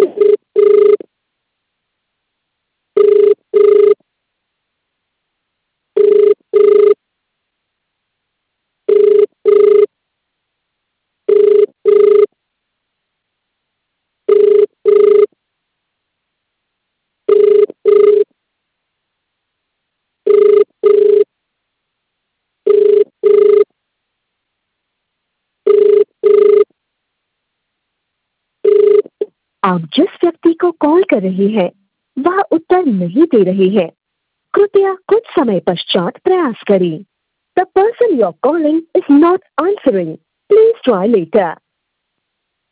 आप जिस व्यक्ति को कॉल कर रहे हैं वह उत्तर नहीं दे रहे हैं। कृपया कुछ समय पश्चात प्रयास करें। The person you're calling is not answering. Please try later.